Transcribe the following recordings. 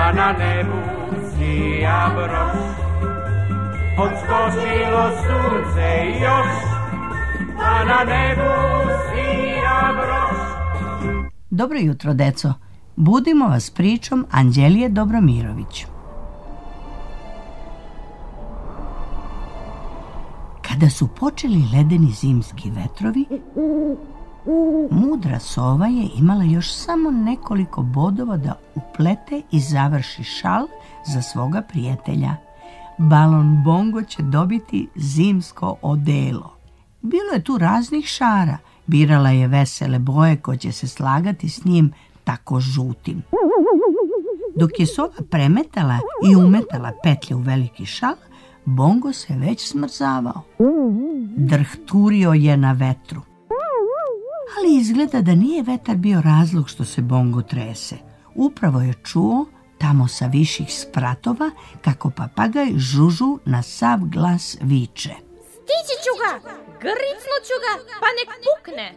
pa na nebu sija broš. Odskočilo sunce još, pa na nebu sija broš. Dobro jutro, deco. Budimo vas pričom Anđelije Dobromirović. Kada su počeli ledeni zimski vetrovi, mudra sova je imala još samo nekoliko bodova da uplete i završi šal za svoga prijatelja. Balon Bongo će dobiti zimsko odelo. Bilo je tu raznih šara. Birala je vesele boje koje će se slagati s njim tako žutim. Dok je sova premetala i umetala petlje u veliki šal, Bongo se već smrzavao. Drhturio je na vetru. Ali izgleda da nije vetar bio razlog što se Bongo trese. Upravo je čuo tamo sa viših spratova kako papagaj Žužu na sav glas viče. Stići ću ga, gricnut ću ga, pa nek pukne.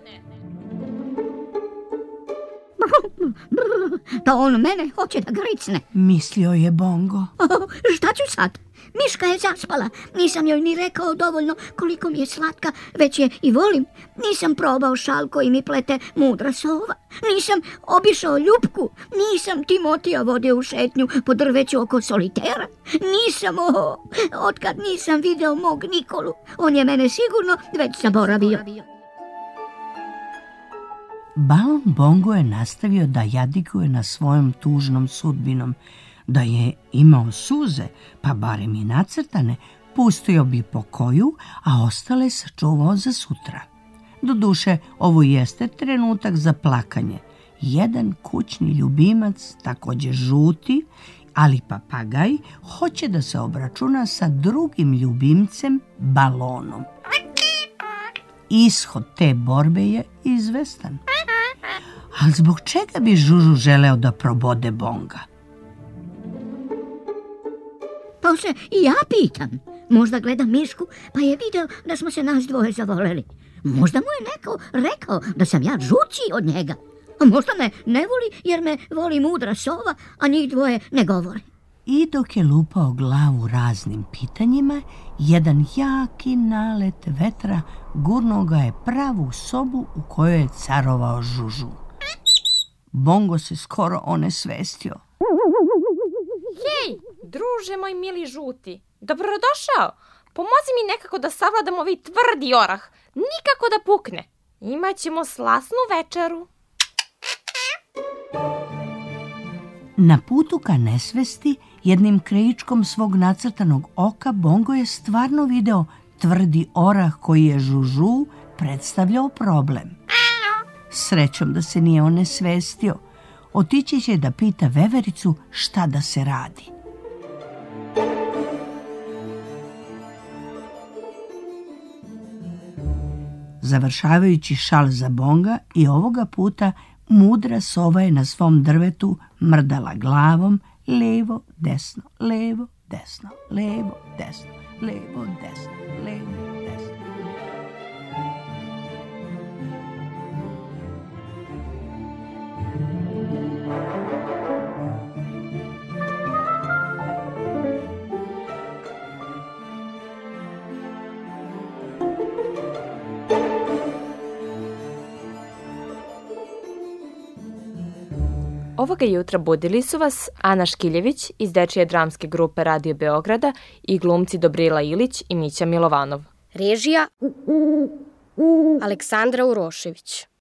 Da on mene hoće da gricne, mislio je Bongo. Šta ću sad? Miška je zaspala, nisam joj ni rekao dovoljno koliko mi je slatka, već je i volim. Nisam probao šal koji mi plete mudra sova, nisam obišao Ljupku, nisam Timotija vodio u šetnju po drveću oko solitera, nisam, otkad nisam video mog Nikolu, on je mene sigurno već zaboravio. Balon Bongo je nastavio da jadikuje na svojom tužnom sudbinom. Da je imao suze, pa barem i nacrtane, pustio bi po koju, a ostale sačuvao za sutra. Doduše, ovo jeste trenutak za plakanje. Jedan kućni ljubimac, također žuti, ali papagaj, hoće da se obračuna sa drugim ljubimcem, balonom. Ishod te borbe je izvestan. Ali zbog čega bi Žužu želeo da probode Bonga? Pa se i ja pitam. Možda gleda Mišku, pa je video da smo se nas dvoje zavoleli. Možda mu je neko rekao da sam ja žučiji od njega. A možda me ne voli jer me voli mudra sova, a njih dvoje ne govore. I dok je lupao glavu raznim pitanjima, jedan jaki nalet vetra gurnuo ga je pravo u sobu u kojoj je carovao Žužu. Bongo se skoro onesvestio. Hej, druže moj mili žuti, dobrodošao. Pomozi mi nekako da savladam ovaj tvrdi orah, nikako da pukne. Imaćemo slasnu večeru. Na putu ka nesvesti, jednim krajičkom svog nacrtanog oka, Bongo je stvarno video tvrdi orah koji je Žužu predstavljao problem. Srećom da se nije onesvestio. Otići će da pita vevericu šta da se radi. Završavajući šal za Bonga i ovoga puta mudra sova je na svom drvetu mrdala glavom levo, desno, levo, desno, levo, desno, levo, desno, levo, desno. Ovoga jutra budili su vas Ana Škiljević iz dečije dramske grupe Radio Beograda i glumci Dobrila Ilić i Mića Milovanov. Režija Aleksandra Urošević.